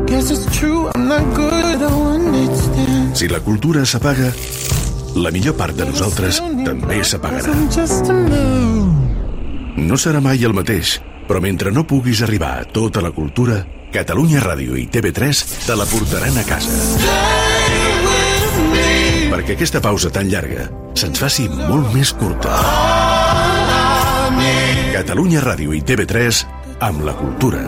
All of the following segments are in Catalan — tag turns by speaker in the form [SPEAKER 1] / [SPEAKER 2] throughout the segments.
[SPEAKER 1] Si la cultura s'apaga, la millor part de nosaltres també s'apagarà. No serà mai el mateix, però mentre no puguis arribar a tota la cultura, Catalunya Ràdio i TV3 te la portaran a casa. Perquè aquesta pausa tan llarga se'ns faci molt més curta. Catalunya Ràdio i TV3 amb la cultura.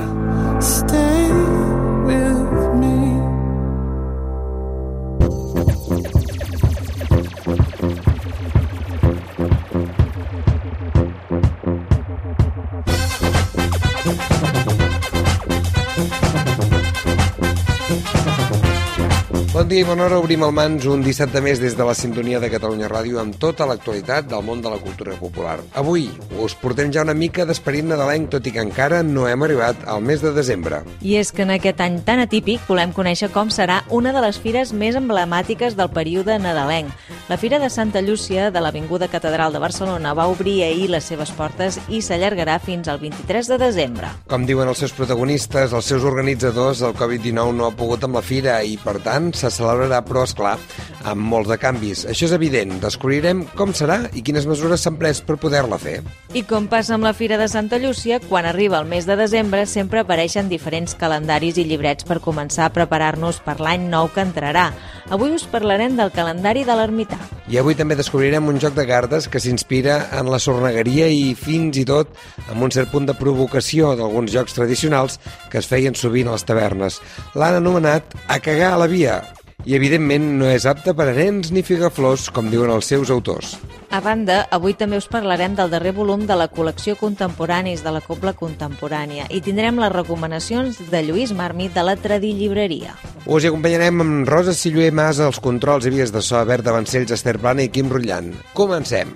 [SPEAKER 2] Bon dia i bona hora, obrim el mans un dissabte més des de la sintonia de Catalunya Ràdio amb tota l'actualitat del món de la cultura popular. Avui us portem ja una mica d'esperit nadalenc, tot i que encara no hem arribat al mes de desembre.
[SPEAKER 3] I és que en aquest any tan atípic volem conèixer com serà una de les fires més emblemàtiques del període nadalenc. La Fira de Santa Llúcia de l'Avinguda Catedral de Barcelona va obrir ahir les seves portes i s'allargarà fins al 23 de desembre.
[SPEAKER 2] Com diuen els seus protagonistes, els seus organitzadors, el Covid-19 no ha pogut amb la fira i, per tant, se celebrarà, però, esclar, amb molts de canvis. Això és evident. Descobrirem com serà i quines mesures s'han pres per poder-la fer.
[SPEAKER 3] I com passa amb la Fira de Santa Llúcia, quan arriba el mes de desembre sempre apareixen diferents calendaris i llibrets per començar a preparar-nos per l'any nou que entrarà. Avui us parlarem del calendari de l'ermità.
[SPEAKER 2] I avui també descobrirem un joc de cartes que s'inspira en la sornegueria i fins i tot amb un cert punt de provocació d'alguns jocs tradicionals que es feien sovint a les tavernes. L'han anomenat A cagar a la via. I, evidentment, no és apte per a nens ni figaflors, com diuen els seus autors.
[SPEAKER 3] A banda, avui també us parlarem del darrer volum de la col·lecció Contemporanis de la Cobla Contemporània i tindrem les recomanacions de Lluís Marmi de la Tradillibreria.
[SPEAKER 2] Us hi acompanyarem amb Rosa Silluer Mas als controls i vies de so, Berta Vancells, Esther Plana i Quim Rutllant. Comencem!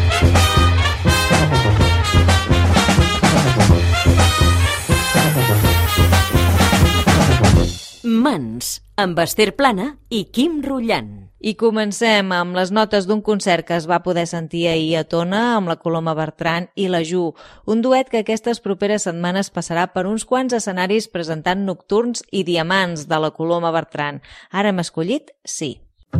[SPEAKER 4] Mans, amb Esther Plana i Quim Rutllant.
[SPEAKER 3] I comencem amb les notes d'un concert que es va poder sentir ahir a Tona amb la Coloma Bertran i la Ju, un duet que aquestes properes setmanes passarà per uns quants escenaris presentant Nocturns i Diamants de la Coloma Bertran. Ara hem escollit Sí.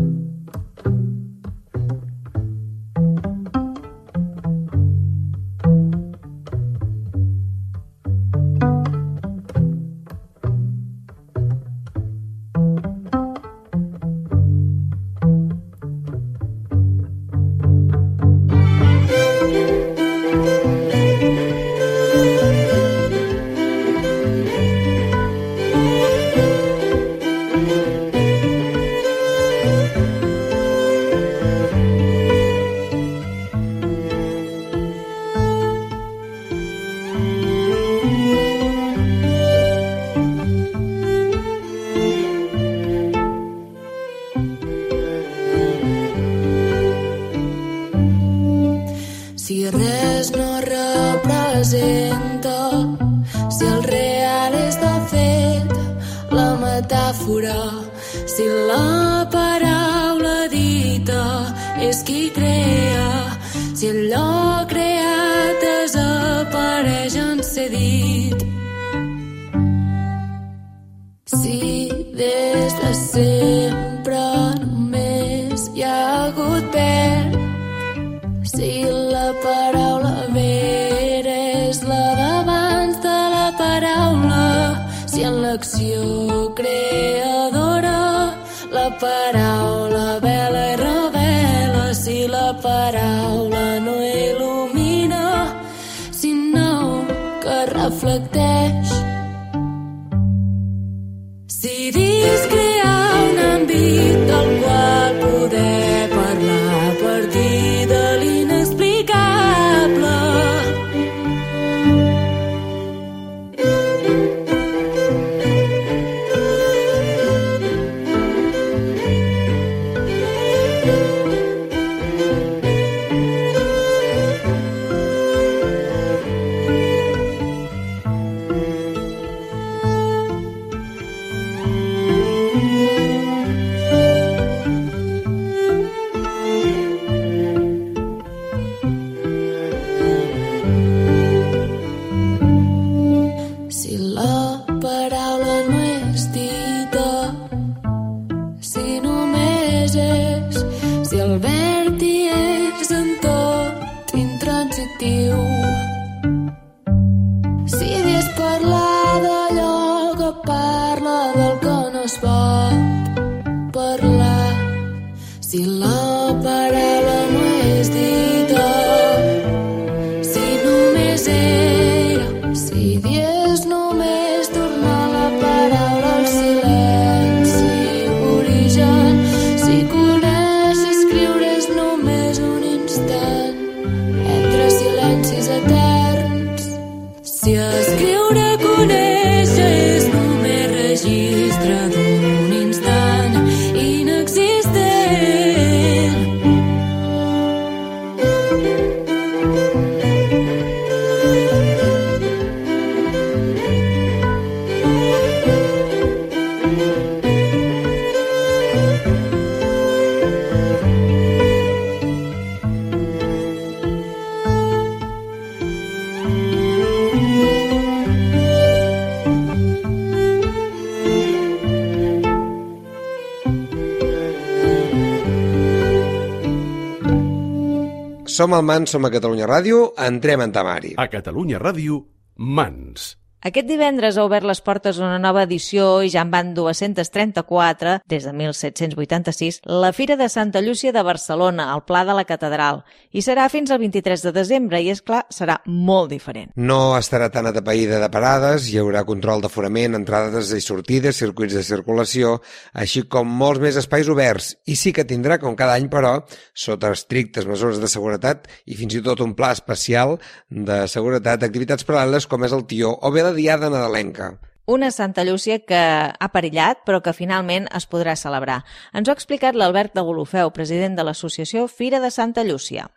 [SPEAKER 5] Si res no representa, si el real és de fet la metàfora, si la paraula dita és qui crea, si allò creat desapareix en ser dit. Si des de sempre només hi ha hagut verd, si la paraula vera és la d'abans de la paraula, si en l'acció creadora la paraula vela i revela, si la paraula no il·lumina, sinó que reflecteix. Si dis crear un àmbit del qual poder parlar a partir de l'inexplicable, Si la paraula no és dita, si només era, si dies només tornar la paraula al silenci, origen, si conèixer escriure és només un instant entre silencis eterns. Si escriure conèixer és només registre d'un instant inexistent.
[SPEAKER 2] Som al Mans, som a Catalunya Ràdio, entrem en temari.
[SPEAKER 1] A Catalunya Ràdio, Mans.
[SPEAKER 3] Aquest divendres ha obert les portes una nova edició i ja en van 234, des de 1786, la Fira de Santa Llúcia de Barcelona, al Pla de la Catedral. I serà fins al 23 de desembre i, és clar, serà molt diferent.
[SPEAKER 2] No estarà tan atapeïda de parades, hi haurà control d'aforament, entrades i sortides, circuits de circulació, així com molts més espais oberts. I sí que tindrà, com cada any, però, sota estrictes mesures de seguretat i fins i tot un pla especial de seguretat d'activitats paral·leles com és el tió o bé la diada nadalenca.
[SPEAKER 3] Una Santa Llúcia que ha perillat, però que finalment es podrà celebrar. Ens ho ha explicat l'Albert de Golofeu, president de l'associació Fira de Santa Llúcia.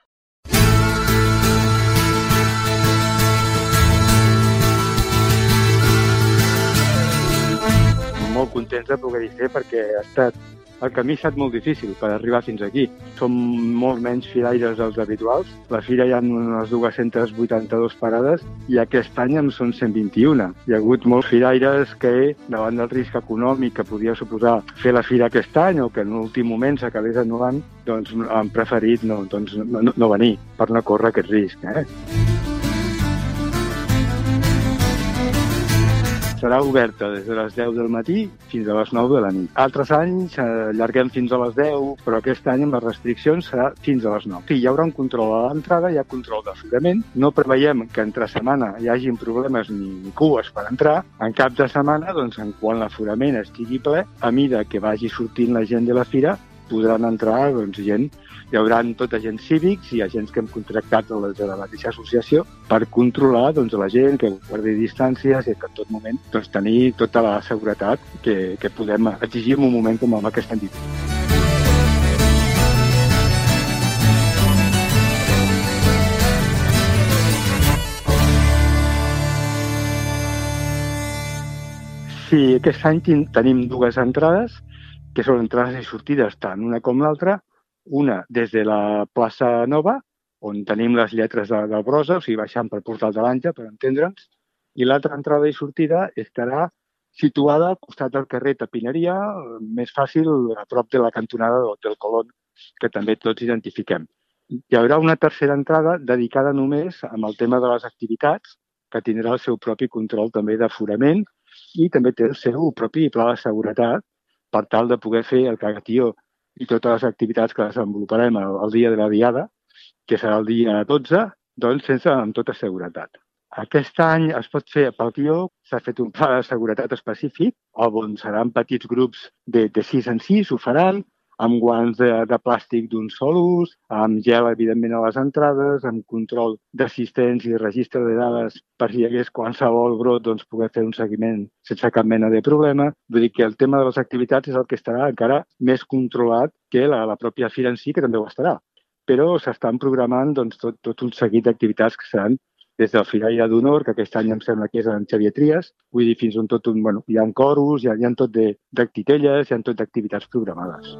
[SPEAKER 6] Molt contents de poder-hi ser perquè el camí ha estat molt difícil per arribar fins aquí. Som molt menys firaires dels habituals. La fira hi ha unes 282 parades i aquest any en són 121. Hi ha hagut molts firaires que, davant del risc econòmic que podia suposar fer la fira aquest any o que en l'últim moment s'acabés anul·lant, doncs han preferit no venir per no córrer aquest risc. Serà oberta des de les 10 del matí fins a les 9 de la nit. Altres anys allarguem fins a les 10, però aquest any amb les restriccions serà fins a les 9. Sí, hi haurà un control a l'entrada, hi ha control d'aforament. No preveiem que entre setmana hi hagin problemes ni cues per entrar. En cap de setmana, doncs, quan l'aforament estigui ple, a mida que vagi sortint la gent de la fira, podran entrar gent. Hi haurà tot agents cívics i agents que hem contractat de la mateixa associació per controlar la gent, que guardi distàncies i que en tot moment tenir tota la seguretat que podem exigir en un moment com el que estem vivint. Sí, aquest any tenim dues entrades, que són entrades i sortides tant una com l'altra. Una des de la plaça Nova, on tenim les lletres del Brossa, o sigui, baixant per Portal de l'Àngel, per entendre'ns, i l'altra entrada i sortida estarà situada al costat del carrer Tapineria, més fàcil a prop de la cantonada del Colón, que també tots identifiquem. Hi haurà una tercera entrada dedicada només amb el tema de les activitats, que tindrà el seu propi control també d'aforament i també té el seu propi pla de seguretat per tal de poder fer el cagatió i totes les activitats que desenvoluparem el dia de la diada, que serà el dia 12, doncs amb tota seguretat. Aquest any es pot fer pel tió, s'ha fet un pla de seguretat específic, on seran petits grups de 6 en 6, ho faran, amb guants de plàstic d'un sol ús, amb gel, evidentment, a les entrades, amb control d'assistents i registre de dades per si hi hagués qualsevol brot, doncs poder fer un seguiment sense cap mena de problema. Vull dir que el tema de les activitats és el que estarà encara més controlat que la pròpia fira en si, que també ho estarà. Però s'estan programant tot un seguit d'activitats que seran des del Firaire d'Honor, que aquest any em sembla que és en Xavier Trias, vull dir, fins on hi ha coros, hi ha tot d'actitelles, hi ha tot d'activitats programades.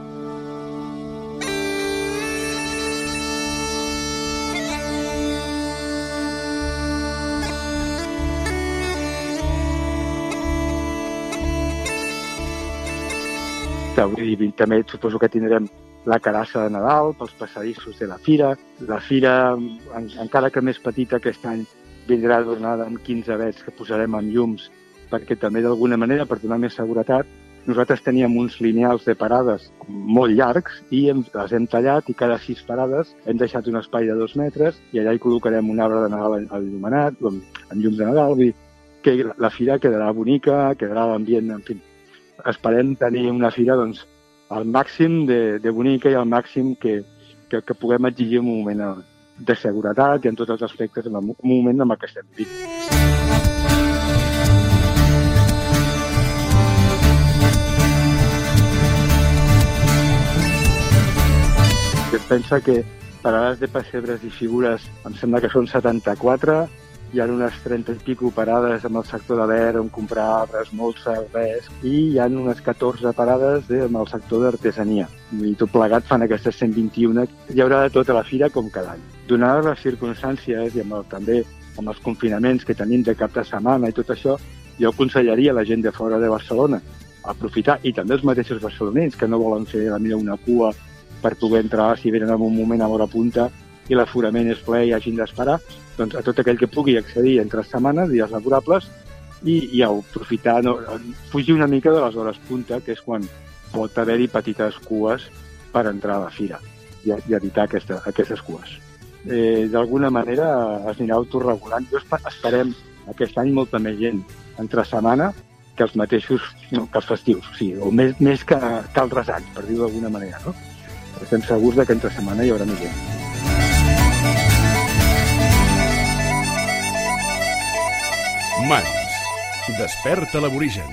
[SPEAKER 6] Vull dir, també suposo que tindrem la carassa de Nadal pels passadissos de la fira. La fira, encara que més petita aquest any, vindrà adornada amb 15 vets que posarem amb llums perquè també d'alguna manera, per donar més seguretat, nosaltres teníem uns lineals de parades molt llargs i les hem tallat i cada 6 parades hem deixat un espai de 2 metres i allà hi col·locarem un arbre de Nadal il·luminat, amb llums de Nadal, vull dir que la fira quedarà bonica, quedarà l'ambient, en fi. Esperem tenir una fira doncs, al màxim de bonica i al màxim que puguem exigir un moment de seguretat i en tots els aspectes, en un moment en què estem vivint. Es pensa que parades de pessebres i figures em sembla que són 74, hi ha unes 30 i pico parades amb el sector de verd on comprar arbres, molts serveis, i hi ha unes 14 parades amb el sector d'artesania. I tot plegat fan aquestes 121. Hi haurà de tota la fira com cada any. Donades les circumstàncies i també amb els confinaments que tenim de cap de setmana i tot això, jo aconsellaria a la gent de fora de Barcelona aprofitar, i també els mateixos barcelonins que no volen fer una cua per poder entrar si venen en un moment a l'hora punta i l'aforament és ple i hagin d'esperar, doncs a tot aquell que pugui accedir entre setmanes, dies laborables, i aprofitar, fugir una mica de les hores punta, que és quan pot haver-hi petites cues per entrar a la fira i evitar aquestes cues. D'alguna manera es anirà autorregulant. Esperem aquest any molta més gent entre setmana que els mateixos, que els festius, o sigui, o més que altres anys, per dir-ho d'alguna manera, no? Estem segurs que entre setmana hi haurà més gent.
[SPEAKER 1] Mans. Desperta l'aborigen.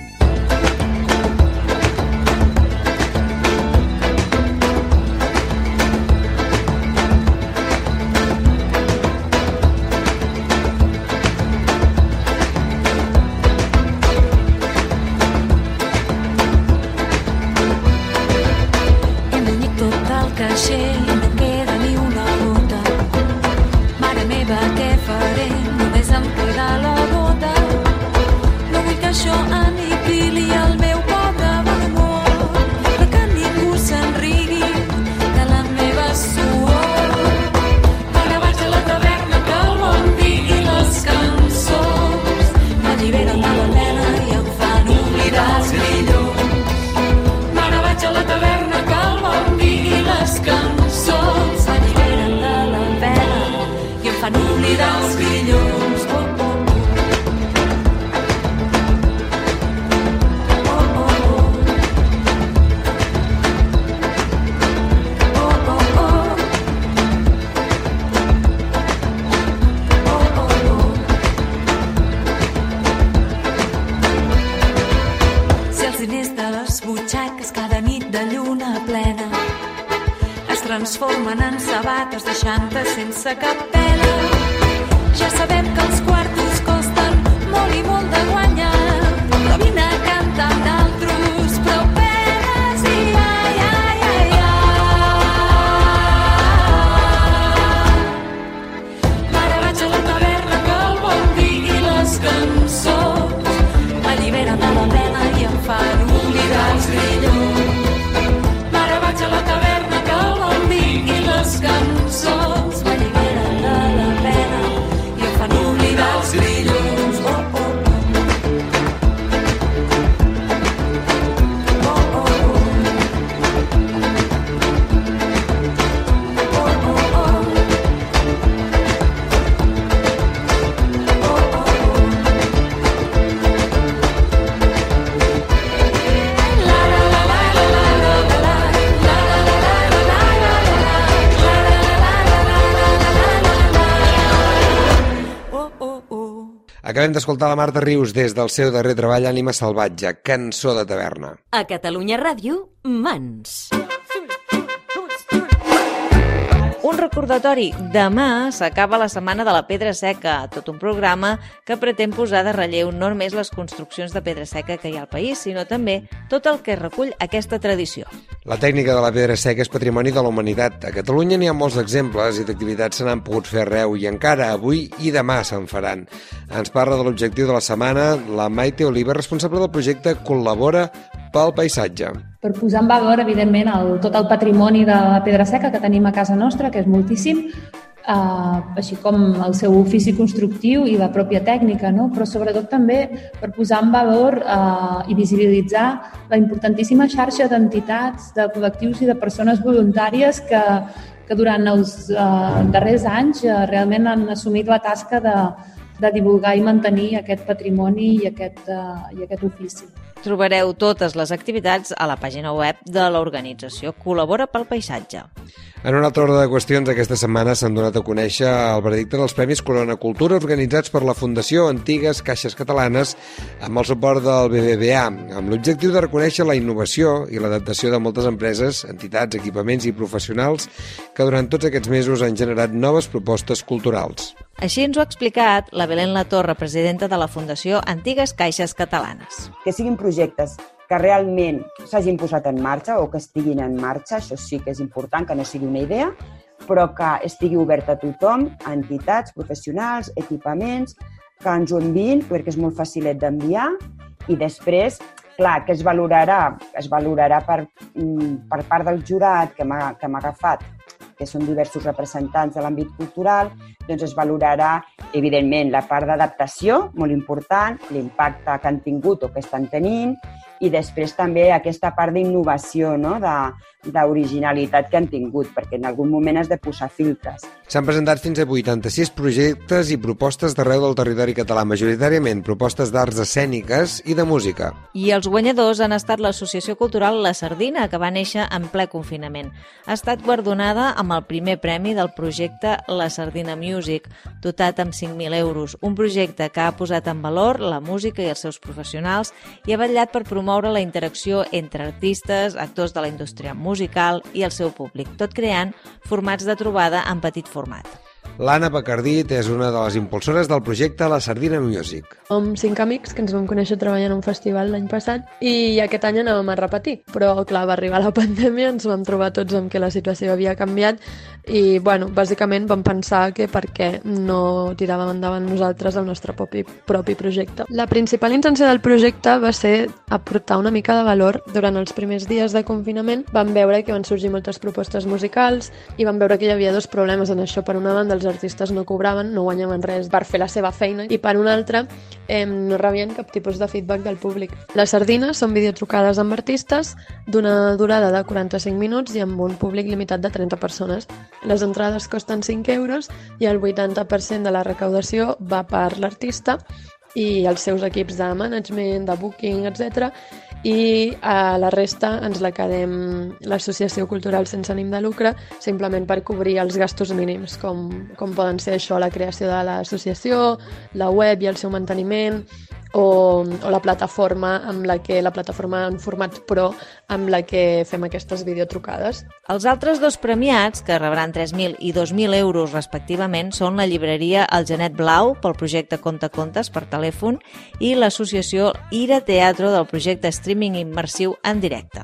[SPEAKER 5] Transformen en sabates deixant-te sense cap pena. Ja sabem que els quartos costen molt i molt de guanyar, però vine a cantar amb d'altros prou penes i ai, ai, ai, ai. Mare, vaig a la taverna que el bon vi i les cançons m'alliberen de la pena i em fan oblidar els grillons. Mare, vaig a la taverna que el bon vi i les cançons m'alliberen de la pena i em fan oblidar els grillons. Oh, oh, oh. Oh, oh, oh. Oh, oh, oh. Oh, oh, oh. La la la la la la la la.
[SPEAKER 2] Acabem d'escoltar la Marta Rius des del seu darrer treball Ànima salvatge, Cançó de taverna.
[SPEAKER 4] A Catalunya Ràdio, Mans.
[SPEAKER 3] Un recordatori, demà s'acaba la Setmana de la Pedra Seca, tot un programa que pretén posar de relleu no només les construccions de pedra seca que hi ha al país, sinó també tot el que recull aquesta tradició.
[SPEAKER 2] La tècnica de la pedra seca és patrimoni de la humanitat. A Catalunya n'hi ha molts exemples i d'activitats se n'han pogut fer arreu i encara avui i demà se'n faran. Ens parla de l'objectiu de la setmana la Maite Oliva, responsable del projecte Col·labora pel Paisatge.
[SPEAKER 7] Per posar en valor, evidentment, tot el patrimoni de la pedra seca que tenim a casa nostra, que és moltíssim, així com el seu ofici constructiu i la pròpia tècnica, no? Però sobretot també per posar en valor i visibilitzar la importantíssima xarxa d'entitats, de col·lectius i de persones voluntàries que durant els darrers anys realment han assumit la tasca de divulgar i mantenir aquest patrimoni i aquest ofici.
[SPEAKER 3] Trobareu totes les activitats a la pàgina web de l'organització Col·labora pel Paisatge.
[SPEAKER 2] En una altra ordre de qüestions, aquesta setmana s'han donat a conèixer el veredicte dels Premis Corona Cultura organitzats per la Fundació Antigues Caixes Catalanes amb el suport del BBVA, amb l'objectiu de reconèixer la innovació i l'adaptació de moltes empreses, entitats, equipaments i professionals que durant tots aquests mesos han generat noves propostes culturals.
[SPEAKER 3] Així ens ho ha explicat la Belén Latorre, presidenta de la Fundació Antigues Caixes Catalanes.
[SPEAKER 8] Que siguin projectes que realment s'hagin posat en marxa o que estiguin en marxa, això sí que és important, que no sigui una idea, però que estigui obert a tothom, a entitats, professionals, equipaments, que ens ho enviïn perquè és molt facilet d'enviar i després, clar, que es valorarà per part del jurat que m'ha agafat, que són diversos representants de l'àmbit cultural, doncs es valorarà, evidentment, la part d'adaptació, molt important, l'impacte que han tingut o que estan tenint, i després també aquesta part d'innovació, no? D'originalitat que han tingut, perquè en algun moment has de posar filtres.
[SPEAKER 2] S'han presentat fins a 86 projectes i propostes d'arreu del territori català, majoritàriament propostes d'arts escèniques i de música.
[SPEAKER 3] I els guanyadors han estat l'Associació Cultural La Sardina, que va néixer en ple confinament. Ha estat guardonada amb el primer premi del projecte La Sardina Music, dotat amb 5.000 euros, un projecte que ha posat en valor la música i els seus professionals i ha vetllat per promoure la interacció entre artistes, actors de la indústria musical i el seu públic, tot creant formats de trobada en petit format.
[SPEAKER 2] L'Anna Pacardit és una de les impulsores del projecte La Sardina Music.
[SPEAKER 9] Som 5 amics que ens vam conèixer treballant en un festival l'any passat i aquest any anàvem a repetir. Però, clar, va arribar la pandèmia, ens vam trobar tots amb que la situació havia canviat i, bueno, bàsicament vam pensar que per què no tiràvem endavant nosaltres el nostre propi projecte. La principal intenció del projecte va ser aportar una mica de valor. Durant els primers dies de confinament vam veure que van sorgir moltes propostes musicals i vam veure que hi havia dos problemes en això. Per una banda, els artistes no cobraven, no guanyaven res per fer la seva feina i per una altra no rebien cap tipus de feedback del públic. Les sardines són videotrucades amb artistes d'una durada de 45 minuts i amb un públic limitat de 30 persones. Les entrades costen 5 euros i el 80% de la recaudació va per l'artista i els seus equips de management, de booking, etc. I a la resta ens la quedem l'Associació Cultural sense ànim de lucre simplement per cobrir els gastos mínims, com poden ser això, la creació de l'associació, la web i el seu manteniment, o la plataforma en format pro amb la que fem aquestes videotrucades.
[SPEAKER 3] Els altres dos premiats, que rebran 3.000 i 2.000 euros respectivament, són la llibreria El Genet Blau pel projecte Contacontes per telèfon i l'associació Ira Teatro del projecte streaming immersiu en directe.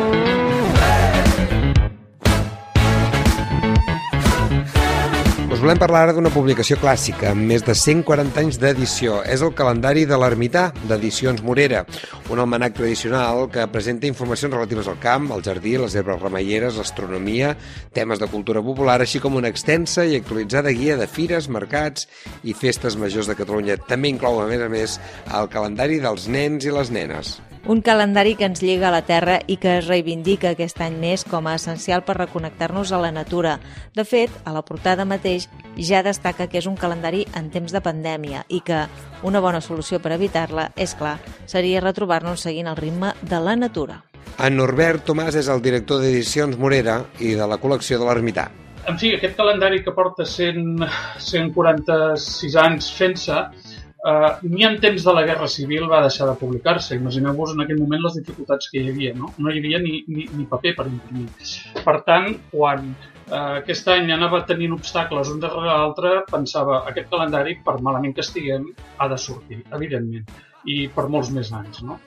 [SPEAKER 2] Us volem parlar ara d'una publicació clàssica amb més de 140 anys d'edició. És el calendari de l'Ermità, d'Edicions Morera, un almanac tradicional que presenta informacions relatives al camp, al jardí, les herbes remeieres, l'astronomia, temes de cultura popular, així com una extensa i actualitzada guia de fires, mercats i festes majors de Catalunya. També inclou, a més, el calendari dels nens i les nenes.
[SPEAKER 3] Un calendari que ens lliga a la terra i que es reivindica aquest any més com a essencial per reconnectar-nos a la natura. De fet, a la portada mateix ja destaca que és un calendari en temps de pandèmia i que una bona solució per evitar-la, és clar, seria retrobar-nos seguint el ritme de la natura.
[SPEAKER 2] En Norbert Tomàs és el director d'Edicions Morera i de la col·lecció de l'Ermità.
[SPEAKER 10] En fi, aquest calendari que porta 146 anys fent-se, ni en temps de la Guerra Civil va deixar de publicar-se. Imagineu-vos en aquell moment les dificultats que hi havia, no? No hi havia ni paper per imprimir. Per tant, quan aquest any anava tenint obstacles un darrere l'altre, pensava, aquest calendari, per malament que estiguem, ha de sortir, evidentment, i per molts més anys, no?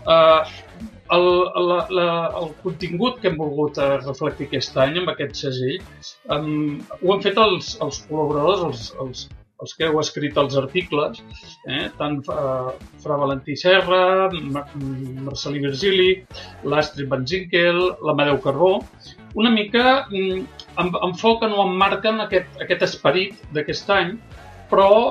[SPEAKER 10] El contingut que hem volgut reflectir aquest any amb aquest segell ho han fet els col·laboradors, els que heu escrit els articles, tant Fra Valentí Serra, Marcelí Virgili, l'Astrid Van Zinkel, l'Amadeu Carbó, una mica enfoquen o emmarquen aquest esperit d'aquest any, però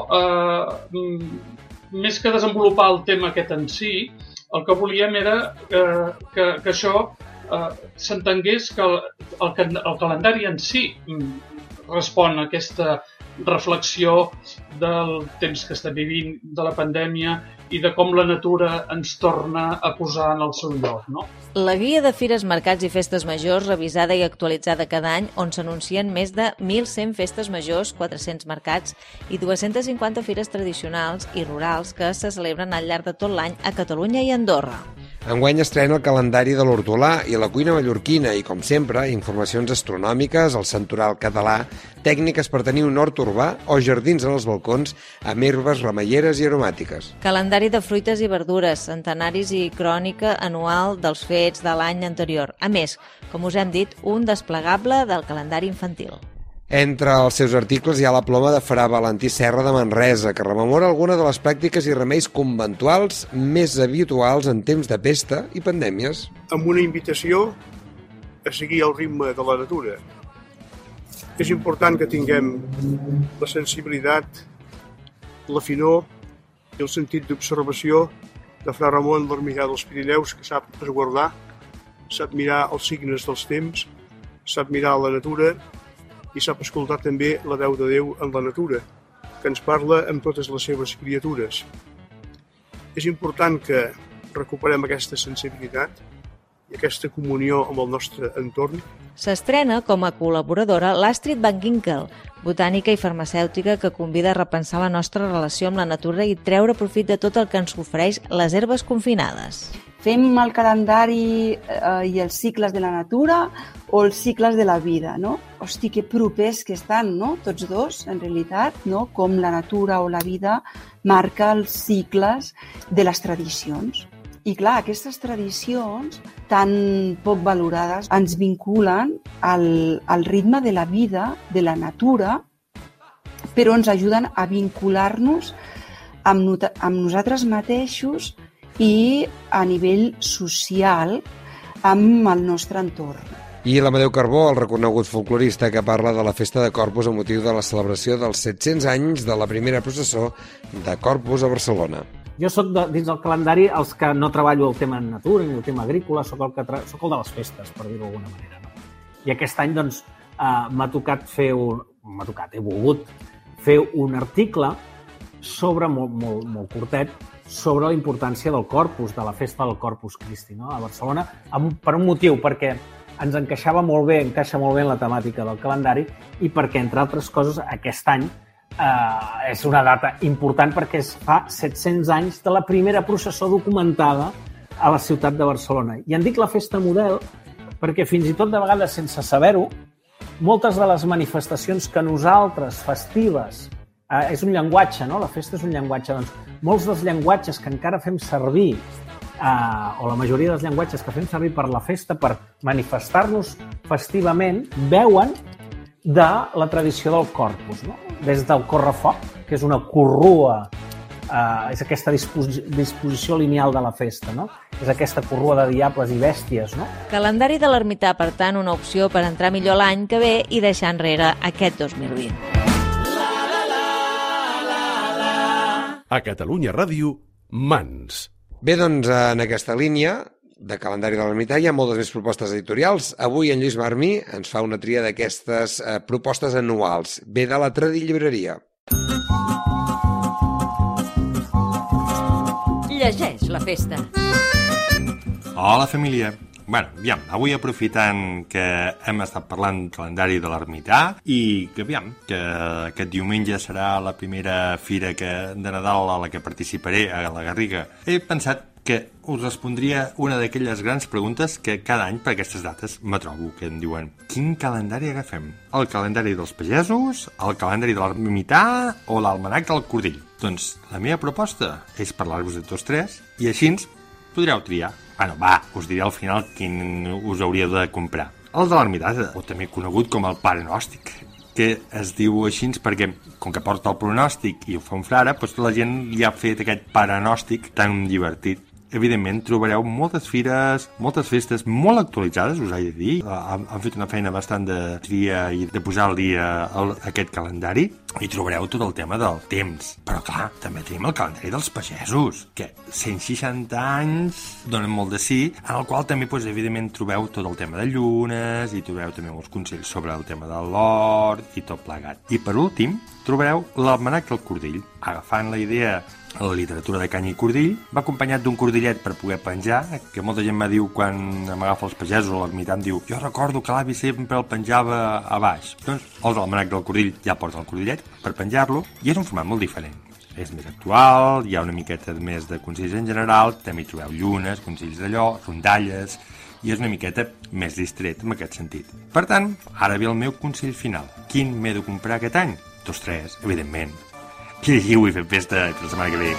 [SPEAKER 10] més que desenvolupar el tema aquest en si, el que volíem era que això s'entengués que el calendari en si respon a aquesta reflexió del temps que estem vivint, de la pandèmia i de com la natura ens torna a posar en el seu lloc, no?
[SPEAKER 3] La guia de fires, mercats i festes majors, revisada i actualitzada cada any, on s'anuncien més de 1.100 festes majors, 400 mercats i 250 fires tradicionals i rurals que se celebren al llarg de tot l'any a Catalunya i Andorra.
[SPEAKER 2] Enguany estrena el calendari de l'hortolà i la cuina mallorquina i, com sempre, informacions astronòmiques, el santoral català, tècniques per tenir un hort urbà o jardins en els balcons amb herbes remeieres i aromàtiques.
[SPEAKER 3] Calendari de fruites i verdures, centenaris i crònica anual dels fets de l'any anterior. A més, com us hem dit, un desplegable del calendari infantil.
[SPEAKER 2] Entre els seus articles hi ha la ploma de Fra Valentí Serra de Manresa, que rememora alguna de les pràctiques i remeis conventuals més habituals en temps de pesta i pandèmies.
[SPEAKER 11] Amb una invitació a seguir el ritme de la natura. És important que tinguem la sensibilitat, la finor i el sentit d'observació de Fra Ramon l'Ermità dels Pirineus, que sap resguardar, sap mirar els signes dels temps, sap mirar la natura i sap escoltar també la veu de Déu en la natura, que ens parla amb totes les seves criatures. És important que recuperem aquesta sensibilitat i aquesta comunió amb el nostre entorn.
[SPEAKER 3] S'estrena com a col·laboradora l'Astrid Van Ginkel, botànica i farmacèutica que convida a repensar la nostra relació amb la natura i treure profit de tot el que ens ofereix les herbes confinades.
[SPEAKER 12] Fem el calendari i els cicles de la natura o els cicles de la vida, no? Hosti, que propers que estan, no? Tots dos, en realitat, no? Com la natura o la vida marca els cicles de les tradicions. I clar, aquestes tradicions tan poc valorades ens vinculen al ritme de la vida, de la natura, però ens ajuden a vincular-nos amb nosaltres mateixos i a nivell social amb el nostre entorn.
[SPEAKER 2] I l'Amadeu Carbó, el reconegut folclorista, que parla de la festa de Corpus a motiu de la celebració dels 700 anys de la primera processó de Corpus a Barcelona.
[SPEAKER 13] Jo soc dins del calendari els que no treballo el tema natura ni el tema agrícola, soc el de les festes, per dir-ho d'alguna manera. No? I aquest any doncs, he volgut fer un article sobre, molt curtet, sobre la importància del Corpus, de la festa del Corpus Christi, no? A Barcelona, per un motiu, perquè ens encaixa molt bé en la temàtica del calendari i perquè, entre altres coses, aquest any és una data important perquè es fa 700 anys de la primera processó documentada a la ciutat de Barcelona. I en dic la festa model perquè fins i tot de vegades sense saber-ho, moltes de les manifestacions que nosaltres, festives, és un llenguatge, no? La festa és un llenguatge. Doncs molts dels llenguatges que encara fem servir, o la majoria dels llenguatges que fem servir per la festa, per manifestar-nos festivament, veuen de la tradició del Corpus, no? Des del correfoc, que és una corrua, és aquesta disposició lineal de la festa, no? És aquesta corrua de diables i bèsties, no?
[SPEAKER 3] Calendari de l'ermità, per tant, una opció per entrar millor l'any que ve i deixar enrere aquest 2020.
[SPEAKER 1] A Catalunya Ràdio, Mans.
[SPEAKER 2] Bé, doncs, en aquesta línia de calendari de l'ermità hi ha moltes més propostes editorials. Avui en Lluís Marmí ens fa una tria d'aquestes propostes anuals. Ve de la Tradi Llibreria.
[SPEAKER 4] Llegeix la festa.
[SPEAKER 14] Hola, família. Bueno, aviam, avui aprofitant que hem estat parlant del calendari de l'ermità i que, aviam, que aquest diumenge serà la primera fira de Nadal a la que participaré a la Garriga, he pensat que us respondria una d'aquelles grans preguntes que cada any per aquestes dates me trobo, que em diuen: quin calendari agafem? El calendari dels pagesos, el calendari de l'ermità o l'almanac del Cordill? Doncs la meva proposta és parlar-vos de tots tres i així podreu triar. Bueno, us diré al final quin us hauríeu de comprar. El de l'ermità, o també conegut com el parenòstic, que es diu així perquè, com que porta el pronòstic i ho fa un frare, doncs la gent li ha fet aquest parenòstic tan divertit. evidentment, trobareu moltes fires, moltes festes molt actualitzades, us he de dir. Han fet una feina bastant de tria i de posar al dia aquest calendari, i trobareu tot el tema del temps. Però, clar, també tenim el calendari dels pagesos, que 160 anys donen molt de sí, en el qual també, evidentment, trobeu tot el tema de llunes i trobeu també molts consells sobre el tema de l'hort i tot plegat. I, per últim, trobareu l'almanac del cordill. Agafant la idea a la literatura de canya i cordill, va acompanyat d'un cordillet per poder penjar, que molta gent me diu quan m'agafa els pagesos o l'ermità, em diu, jo recordo que l'avi sempre el penjava a baix. Doncs l'almanac del cordill ja porta el cordillet per penjar-lo, i és un format molt diferent. És més actual, hi ha una miqueta més de consells en general, també hi trobeu llunes, consells d'allò, rondalles, i és una miqueta més distret en aquest sentit. Per tant, ara ve el meu consell final. Quin m'he de comprar aquest any? Tots tres, evidentment. I llegiu i fem festa la setmana que ve.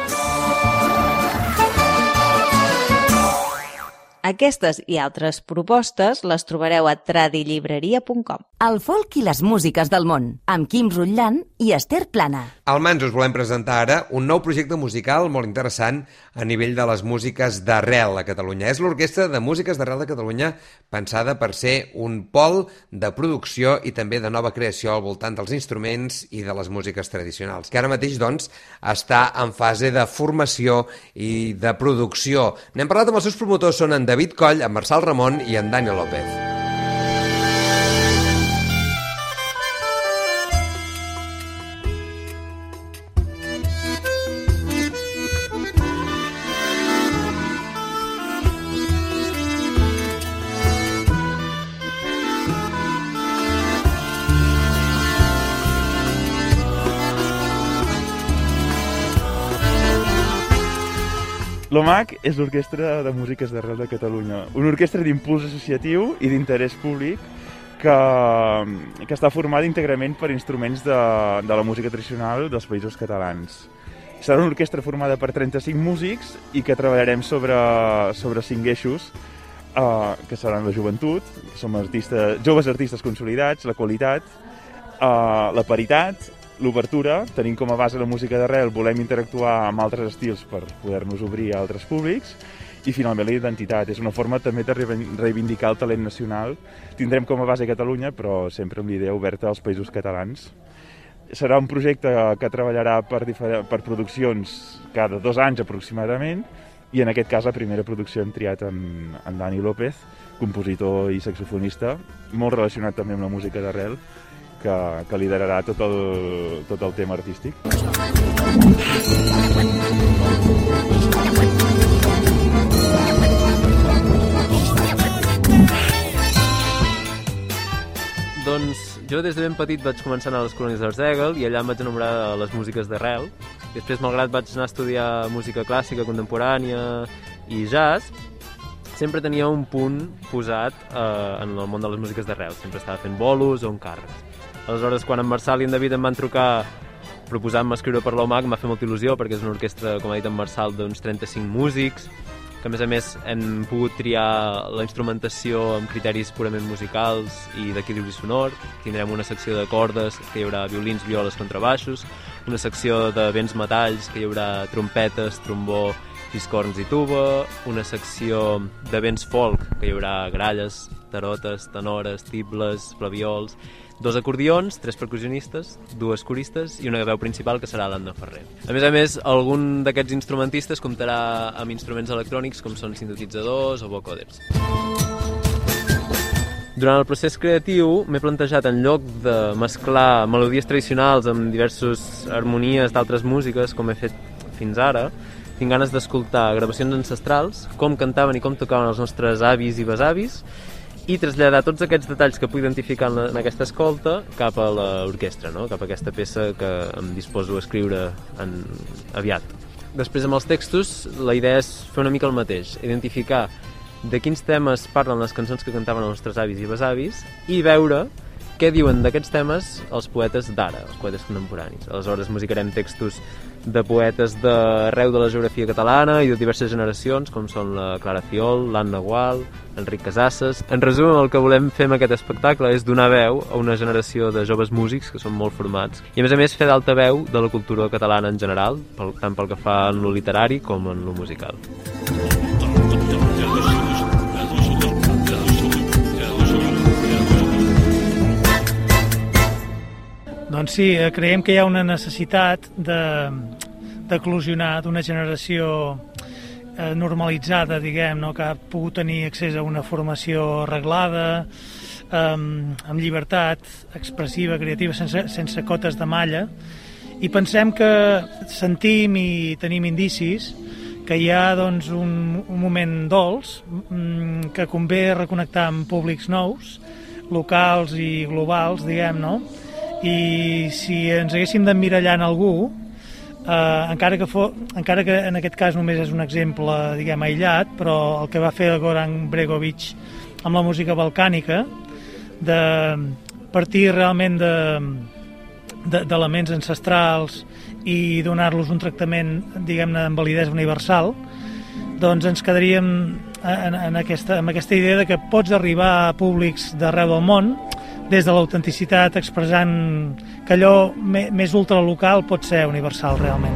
[SPEAKER 3] Aquestes i altres propostes les trobareu a tradillibreria.com.
[SPEAKER 4] El folk i les músiques del món, amb Quim Rutllant i Esther Plana.
[SPEAKER 2] Al Mans us volem presentar ara un nou projecte musical molt interessant a nivell de les músiques d'arrel a Catalunya. És l'Orquestra de Músiques d'Arrel de Catalunya, pensada per ser un pol de producció i també de nova creació al voltant dels instruments i de les músiques tradicionals, que ara mateix, doncs, està en fase de formació i de producció. N'hem parlat amb els seus promotors, són en David Coll, en Marçal Ramon i en Dani López.
[SPEAKER 15] L'OMAC és l'Orquestra de Músiques d'Arrel de Catalunya, una orquestra d'impuls associatiu i d'interès públic que està formada íntegrament per instruments de la música tradicional dels països catalans. Serà una orquestra formada per 35 músics i que treballarem sobre 5 eixos, que seran la joventut, que som joves artistes consolidats, la qualitat, la paritat, l'obertura, tenim com a base la música d'arrel, volem interactuar amb altres estils per poder-nos obrir a altres públics, i finalment la identitat. És una forma també de reivindicar el talent nacional. Tindrem com a base Catalunya, però sempre amb l'idea oberta als països catalans. Serà un projecte que treballarà per produccions cada 2 anys aproximadament, i en aquest cas la primera producció hem triat en Dani López, compositor i saxofonista, molt relacionat també amb la música d'arrel, que liderarà tot el tema artístic.
[SPEAKER 16] Doncs jo des de ben petit vaig començar a anar a les colònies d'Arsèguel i allà em vaig enamorar de les músiques d'arrel. Després, malgrat vaig anar a estudiar música clàssica, contemporània i jazz, sempre tenia un punt posat en el món de les músiques d'arrel. Sempre estava fent bolos o encàrrecs. Aleshores, quan en Marçal i en David em van trucar proposant-me escriure per l'OMAC, m'ha fet molta il·lusió, perquè és una orquestra, com ha dit en Marçal, d'uns 35 músics, que a més hem pogut triar la instrumentació amb criteris purament musicals i d'equilibri sonor. Tindrem una secció de cordes, que hi haurà violins, violes, contrabaixos, una secció de vents metalls, que hi haurà trompetes, trombó, fiscorns i tuba, una secció de vents folk, que hi haurà gralles, tarotes, tenores, tibles, flaviols, 2 acordions, 3 percussionistes, 2 coristes i una veu principal, que serà l'Anna Ferrer. A més, algun d'aquests instrumentistes comptarà amb instruments electrònics com són sintetitzadors o vocoders. Durant el procés creatiu m'he plantejat, en lloc de mesclar melodies tradicionals amb diverses harmonies d'altres músiques, com he fet fins ara, tinc ganes d'escoltar gravacions ancestrals, com cantaven i com tocaven els nostres avis i besavis, i traslladar tots aquests detalls que puc identificar en aquesta escolta cap a l'orquestra, no? Cap a aquesta peça que em disposo a escriure aviat. Després, amb els textos, la idea és fer una mica el mateix, identificar de quins temes parlen les cançons que cantaven els nostres avis i besavis i veure què diuen d'aquests temes els poetes d'ara, els poetes contemporanis. Aleshores musicarem textos de poetes d'arreu de la geografia catalana i de diverses generacions, com són la Clara Fiol, l'Anna Gual, Enric Casasses. En resum, el que volem fer amb aquest espectacle és donar veu a una generació de joves músics que són molt formats i, a més, fer d'altaveu de la cultura catalana en general, tant pel que fa en lo literari com en lo musical.
[SPEAKER 17] Doncs sí, creiem que hi ha una necessitat d'eclosionar d'una generació normalitzada, diguem, no? Que ha pogut tenir accés a una formació arreglada, amb llibertat expressiva, creativa, sense cotes de malla, i pensem que sentim i tenim indicis que hi ha doncs, un moment dolç que convé reconnectar amb públics nous, locals i globals, diguem, no? I si ens haguéssim d'emmirallar en algú, encara que en aquest cas només és un exemple, diguem, aïllat, però el que va fer Goran Bregović amb la música balcànica, de partir realment d'elements ancestrals i donar-los un tractament, diguem-ne, amb validesa universal, doncs ens quedaríem amb aquesta idea de que pots arribar a públics d'arreu del món des de l'autenticitat, expressant que allò més ultralocal pot ser universal realment.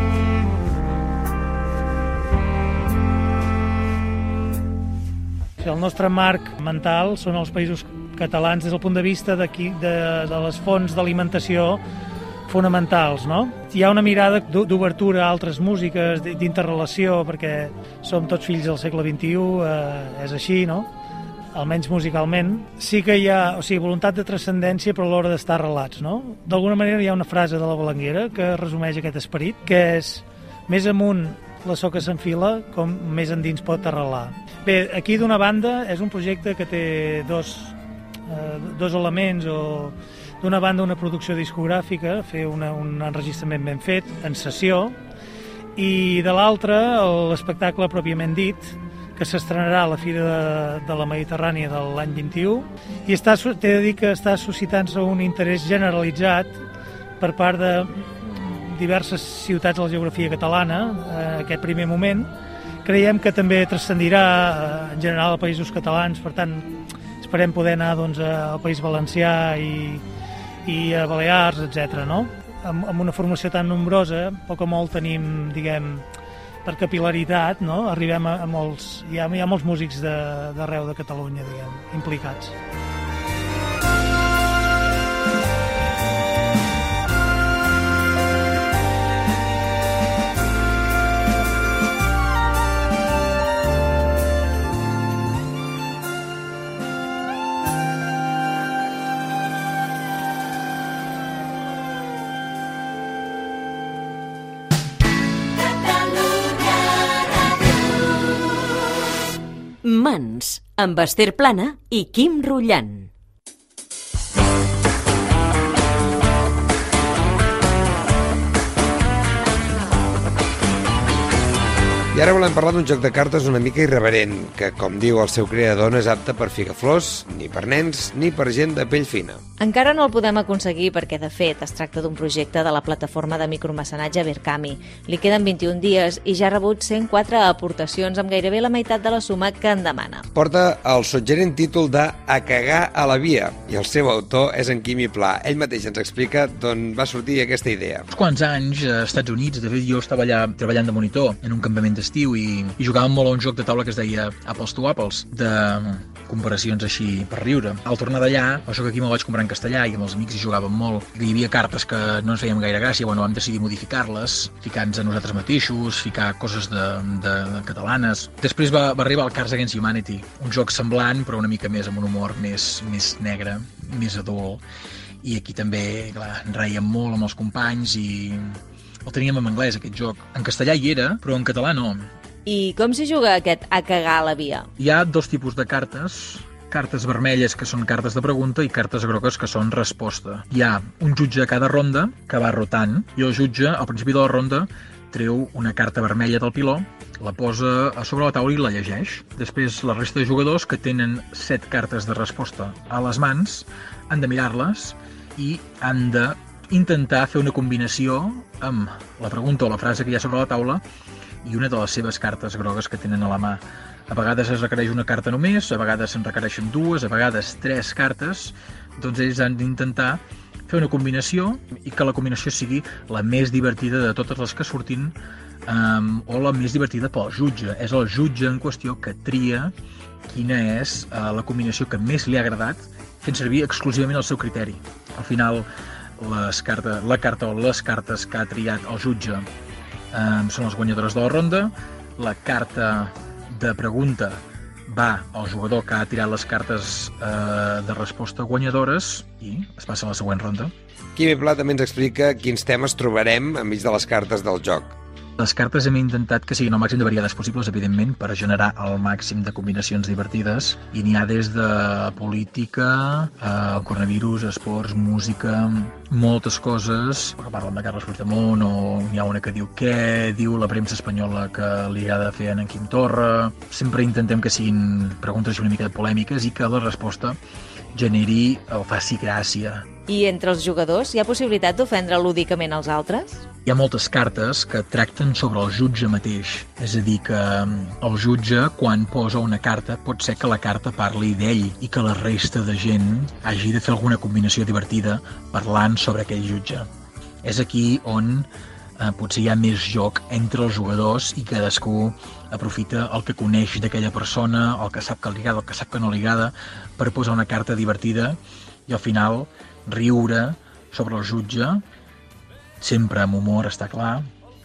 [SPEAKER 17] El nostre marc mental són els països catalans des del punt de vista de les fonts d'alimentació fonamentals, no? Hi ha una mirada d'obertura a altres músiques, d'interrelació, perquè som tots fills del segle XXI, és així, no? Almenys musicalment. Sí que hi ha voluntat de transcendència, però a l'hora d'estar arrelats, no? D'alguna manera hi ha una frase de la Belenguera que resumeix aquest esperit, que és: més amunt la soca s'enfila, com més endins pot arrelar. Bé, aquí d'una banda és un projecte que té dos elements, o d'una banda una producció discogràfica, fer un enregistrament ben fet, en sessió, i de l'altra l'espectacle pròpiament dit, que s'estrenarà a la Fira de la Mediterrània de l'any 21, i t'he de dir que està suscitant-se un interès generalitzat per part de diverses ciutats de la geografia catalana en aquest primer moment. Creiem que també transcendirà en general a països catalans, per tant esperem poder anar doncs, al País Valencià i a Balears, etc. No? Amb una formació tan nombrosa, poc o molt tenim, diguem, per capil·laritat, no? Arribem a molts... Hi ha molts músics d'arreu de Catalunya, diguem, implicats.
[SPEAKER 4] Mans, amb Esther Plana i Quim Rullant.
[SPEAKER 2] I ara volem parlar d'un joc de cartes una mica irreverent, que, com diu el seu creador, no és apte per figaflors, ni per nens, ni per gent de pell fina.
[SPEAKER 3] Encara no el podem aconseguir perquè, de fet, es tracta d'un projecte de la plataforma de micromecenatge Berkami. Li queden 21 dies i ja ha rebut 104 aportacions, amb gairebé la meitat de la suma que en demana.
[SPEAKER 2] Porta el suggerent títol de A cagar a la via, i el seu autor és en Quimi Pla. Ell mateix ens explica d'on va sortir aquesta idea.
[SPEAKER 18] Uns quants anys als Estats Units, de fet jo estava allà treballant de monitor en un campament d'estiu i jugàvem molt a un joc de taula que es deia Apples to Apples, de comparacions així per riure. Al tornar d'allà, això que aquí me'l vaig comprar en castellà i amb els amics hi jugàvem molt, hi havia cartes que no ens feien gaire gràcia, bueno, vam decidir modificar-les, ficar-nos a nosaltres mateixos, ficar coses de catalanes. Després va arribar el Cards Against Humanity, un joc semblant però una mica més amb un humor més negre, més adult, i aquí també, clar, en rèiem molt amb els companys i el teníem en anglès, aquest joc. En castellà hi era, però en català no.
[SPEAKER 3] I com s'hi juga aquest A cagar a la via?
[SPEAKER 18] Hi ha dos tipus de cartes vermelles que són cartes de pregunta i cartes grogues que són resposta. Hi ha un jutge a cada ronda que va rotant i el jutge al principi de la ronda treu una carta vermella del piló, la posa a sobre la taula i la llegeix. Després la resta de jugadors que tenen 7 cartes de resposta a les mans han de mirar-les i han de intentar fer una combinació amb la pregunta o la frase que hi ha sobre la taula i una de les seves cartes grogues que tenen a la mà. A vegades es requereix una carta només, a vegades se'n requereixen dues, a vegades 3 cartes, doncs ells han d'intentar fer una combinació i que la combinació sigui la més divertida de totes les que surtin o la més divertida pel jutge. És el jutge en qüestió que tria quina és la combinació que més li ha agradat, fent servir exclusivament el seu criteri. Al final, la carta o les cartes que ha triat el jutge són les guanyadores de la ronda. La carta de pregunta va al jugador que ha tirat les cartes de resposta guanyadores i es passa a la següent ronda.
[SPEAKER 2] Quimi Pla també ens explica quins temes trobarem enmig de les cartes del joc.
[SPEAKER 18] Les cartes hem intentat que siguin el màxim de variades possibles, evidentment, per generar el màxim de combinacions divertides. I n'hi ha des de política, coronavirus, esports, música, moltes coses que parlen de Carles Puigdemont, o n'hi ha una que diu què diu la premsa espanyola que li ha de fer a en Quim Torra. Sempre intentem que siguin preguntes una mica polèmiques i que la resposta generi o faci gràcia.
[SPEAKER 3] I entre els jugadors hi ha possibilitat d'ofendre lúdicament els altres?
[SPEAKER 18] Hi ha moltes cartes que tracten sobre el jutge mateix. És a dir, que el jutge, quan posa una carta, pot ser que la carta parli d'ell i que la resta de gent hagi de fer alguna combinació divertida parlant sobre aquell jutge. És aquí on potser hi ha més joc entre els jugadors i cadascú aprofita el que coneix d'aquella persona, el que sap que li agrada, el que sap que no li agrada, per posar una carta divertida i al final riure sobre el jutge, sempre amb humor, està clar,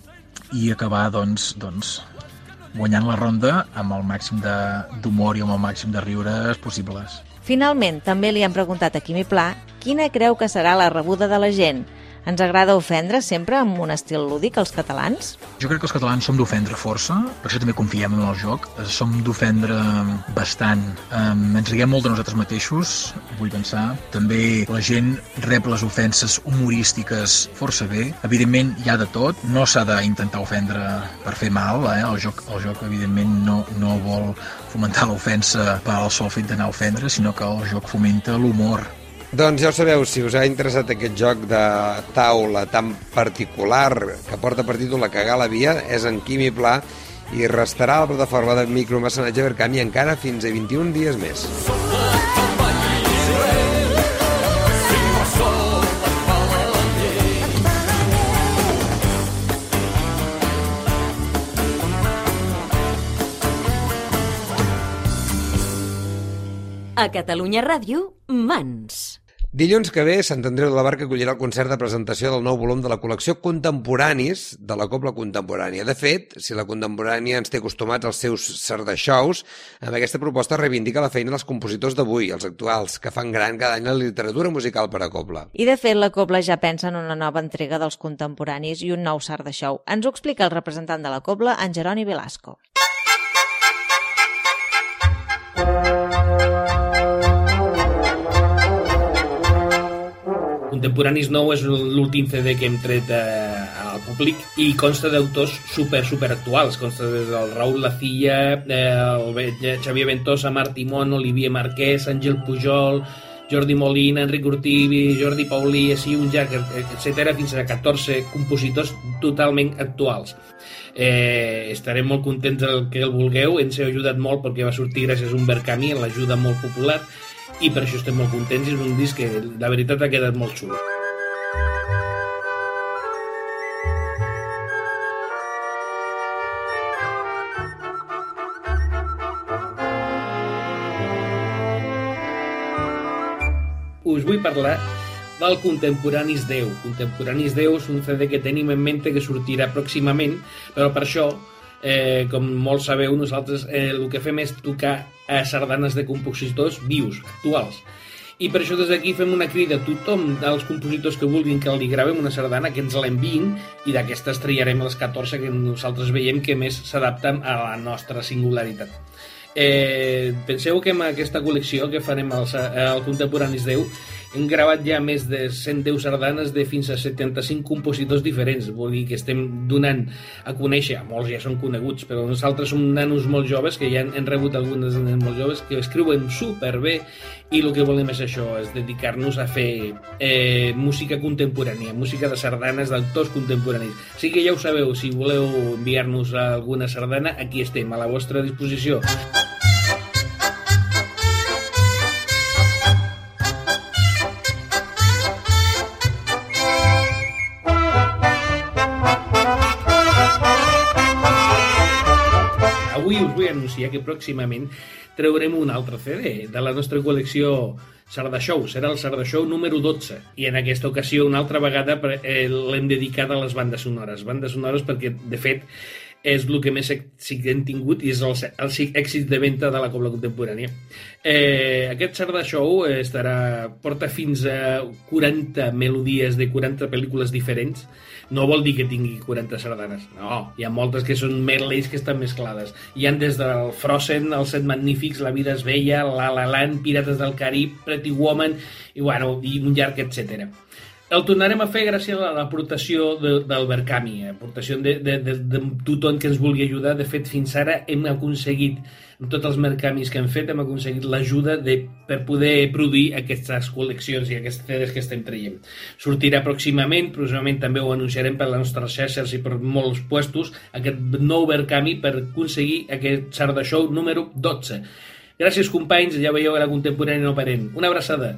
[SPEAKER 18] i acabar doncs guanyant la ronda amb el màxim d'humor i amb el màxim de riures possibles.
[SPEAKER 3] Finalment, també li han preguntat a Quimi Pla quina creu que serà la rebuda de la gent. Ens agrada ofendre sempre amb un estil lúdic, els catalans?
[SPEAKER 18] Jo crec que els catalans som d'ofendre força, per això també confiem en el joc. Som d'ofendre bastant. Ens riguem molt de nosaltres mateixos, vull pensar. També la gent rep les ofenses humorístiques força bé. Evidentment, hi ha de tot. No s'ha d'intentar ofendre per fer mal. El joc evidentment, no vol fomentar l'ofensa per al sol fet d'anar a ofendre, sinó que el joc fomenta l'humor.
[SPEAKER 2] Doncs ja ho sabeu, si us ha interessat aquest joc de taula tan particular que porta per títol La cagar la via, és en Quimi Pla i restarà a la plataforma de micromecenatge Verkami encara fins a 21 dies més.
[SPEAKER 4] A Catalunya Ràdio, Mans.
[SPEAKER 2] Dilluns que ve, Sant Andreu de la Barca acollirà el concert de presentació del nou volum de la col·lecció Contemporanis de la Cobla Contemporània. De fet, si la Contemporània ens té acostumats als seus sardeixous, amb aquesta proposta reivindica la feina dels compositors d'avui, els actuals, que fan gran cada any la literatura musical per a cobla.
[SPEAKER 3] I de fet, la Cobla ja pensa en una nova entrega dels contemporanis i un nou sardeixou. Ens ho explica el representant de la Cobla, en Jeroni Velasco.
[SPEAKER 19] Contemporanis nou és l'últim CD que hem tret al públic i consta d'autors super actuals. Consta des del Raúl Lacilla, Xavier Ventosa, Marc Timón, Olivier Marquès, Àngel Pujol, Jordi Molina, Enric Urtibi, Jordi Paulí, Sion Jack, etc. fins a 14 compositors totalment actuals. Estarem molt contents que el vulgueu. Ens heu ajudat molt perquè va sortir gràcies a un Verkami, en l'ajuda molt popular, i per això estem molt contents. És un disc que la veritat ha quedat molt xulo. Us vull parlar del Contemporanis 10. Contemporanis 10 és un CD que tenim en mente que sortirà pròximament, però per això, com molts sabeu, nosaltres el que fem és tocar sardanes de compositors vius, actuals. I per això des d'aquí fem una crida a tothom dels compositors que vulguin que li gravem una sardana, que ens l'enviïn, i d'aquestes triarem les 14 que nosaltres veiem que més s'adapten a la nostra singularitat. Penseu que amb aquesta col·lecció que farem al Contemporanis 10 hem gravat ja més de 110 sardanes de fins a 75 compositors diferents, vol dir que estem donant a conèixer, molts ja són coneguts, però nosaltres som nanos molt joves, que ja hem rebut algunes nanos molt joves, que escriuen superbé, i el que volem és això, és dedicar-nos a fer música contemporània, música de sardanes d'autors contemporanis. Així que ja ho sabeu, si voleu enviar-nos alguna sardana, aquí estem, a la vostra disposició. Avui us vull anunciar que pròximament traurem un altre CD de la nostra col·lecció Sardashow. Serà el Sardashow número 12. I en aquesta ocasió, una altra vegada, l'hem dedicat a les bandes sonores. Bandes sonores perquè, de fet, és el que més èxit hem tingut i és el èxit de venda de la cobla contemporània. Aquest Sardashow porta fins a 40 melodies de 40 pel·lícules diferents. No vol dir que tingui 40 sardanes, no, hi ha moltes que són medleys que estan mesclades. Hi ha des del Frozen, Els Set Magnífics, La vida és bella, La La Land, Pirates del Carib, Pretty Woman, i un llarg, etc. El tornarem a fer gràcies a l'aportació del Berkami, aportació de tothom que ens vulgui ajudar. De fet, fins ara hem aconseguit, amb tots els Berkamis que hem fet, hem aconseguit l'ajuda per poder produir aquestes col·leccions i aquests CDs que estem traient. Sortirà pròximament també ho anunciarem per les nostres xarxes i per molts puestos, aquest nou Berkami per aconseguir aquest Sardashow número 12. Gràcies, companys, ja veieu que la contemporània no parem. Una abraçada.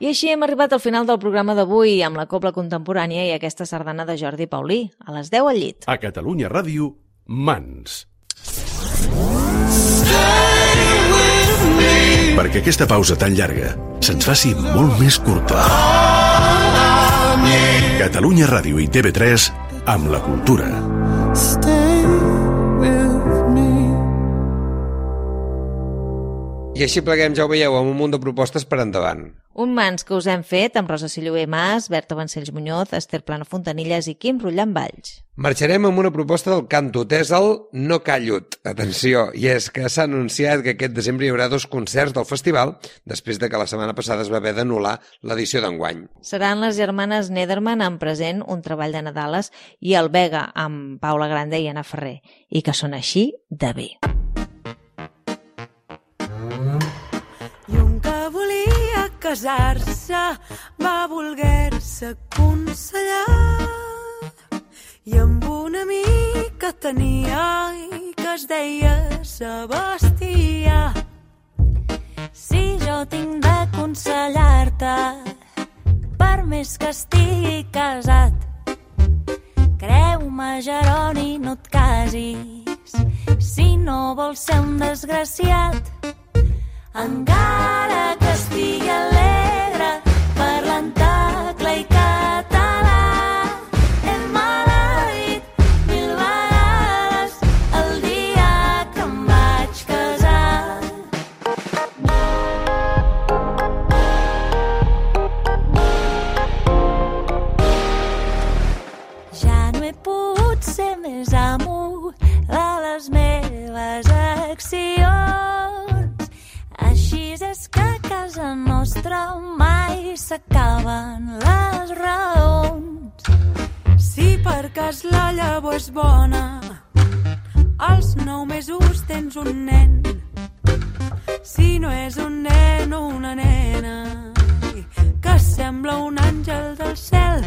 [SPEAKER 3] I així hem arribat al final del programa d'avui amb la Cobla Contemporània i aquesta sardana de Jordi Paulí. A les 10 al llit.
[SPEAKER 1] A Catalunya Ràdio, Mans. Perquè aquesta pausa tan llarga se'ns faci molt més curta. Catalunya Ràdio i TV3 amb la cultura.
[SPEAKER 2] I així pleguem, ja ho veieu, amb un munt de propostes per endavant.
[SPEAKER 3] Un Mans que us hem fet amb Rosa Silloé Mas, Berta Vancells Muñoz, Esther Plana Fontanilles i Quim Rullan Valls.
[SPEAKER 2] Marxarem amb una proposta del Cantut, és el No Callut. Atenció, i és que s'ha anunciat que aquest desembre hi haurà 2 concerts del festival, després de que la setmana passada es va haver d'anul·lar l'edició d'enguany.
[SPEAKER 3] Seran les germanes Nederman amb Present, un treball de Nadales, i el Vega amb Paula Grande i Anna Ferrer, i que són així de bé.
[SPEAKER 5] I un que volia casar-se va voler-se aconsellar i amb un amic que tenia i que es deia Sebastià. Si jo tinc d'aconsellar-te, per més que estigui casat, creu-me, Jeroni, no et casis si no vols ser un desgraciat. Encara que estigui alegre, parlant tecla i català, hem maleït 1000 vegades el dia que em vaig casar. Ja no he pogut ser més amo de les meves accions. Així és que a casa nostra mai s'acaben les raons. Si per cas la llavor és bona, als 9 mesos tens un nen. Si no és un nen o una nena, que sembla un àngel del cel.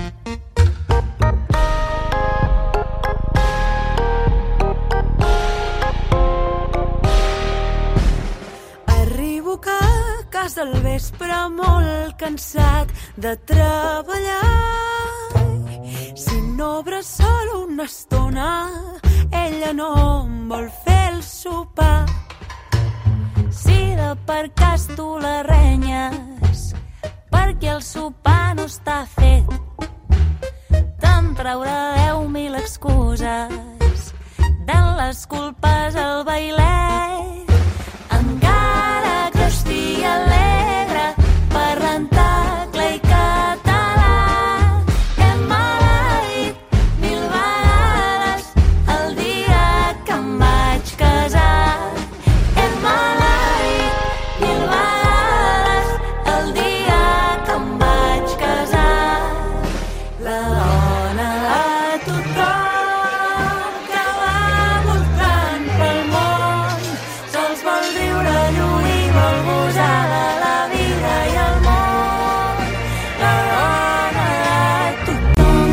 [SPEAKER 5] A casa al vespre molt cansat de treballar. Si no bressol una estona, ella no em vol fer el sopar. Si de per cas tu la renyes perquè el sopar no està fet, te'n traurà 10.000 excuses de les culpes al bailet. Encara que estigui alegre, parlant tecla i català, hem maleït 1000 vegades el dia que em vaig casar. Hem maleït 1000 vegades el dia que em vaig casar. La dona de tothom que va voltant pel món sols vol riure lluny i vol gosar de la vida i el món. La dona de tothom.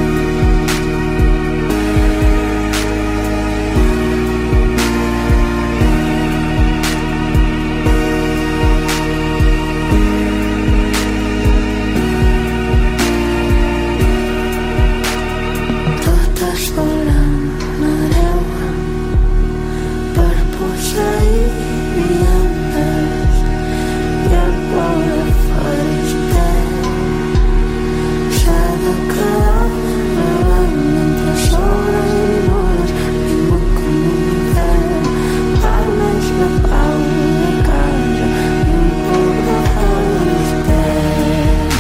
[SPEAKER 5] Totes volen hereu per posseir viandes i el pobre feristet s'ha de quedar gravant mentre sobres i hores vingut com un infern. Parles de pau de casa i un pobre feristet.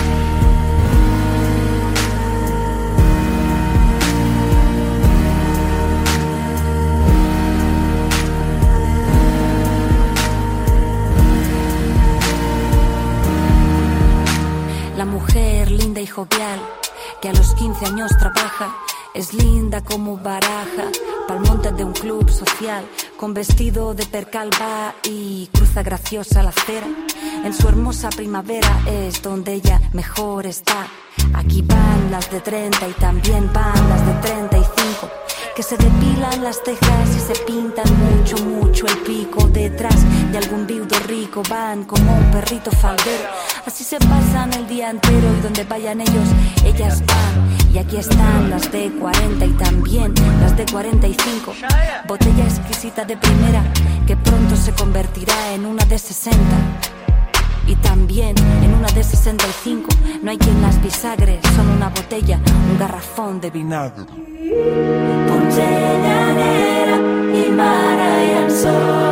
[SPEAKER 5] La mujer linda y jovial que a los 15 años trabaja, es linda como baraja pa'l monte de un club social, con vestido de percal va y cruza graciosa la acera. En su hermosa primavera es donde ella mejor está. Aquí van las de 30 y también van las de 35, que se depilan las cejas y se pintan mucho, mucho el pico. Detrás de algún viudo rico van como un perrito faldero Así se pasan el día entero y donde vayan ellos, ellas van. Y aquí están las de 40 y también las de 45. Botella exquisita de primera que pronto se convertirá en una de 60. Y también en una de 65. No hay quien las bisagre, son una botella, un garrafón de vinagre. Ponte llanera i mare i en sol.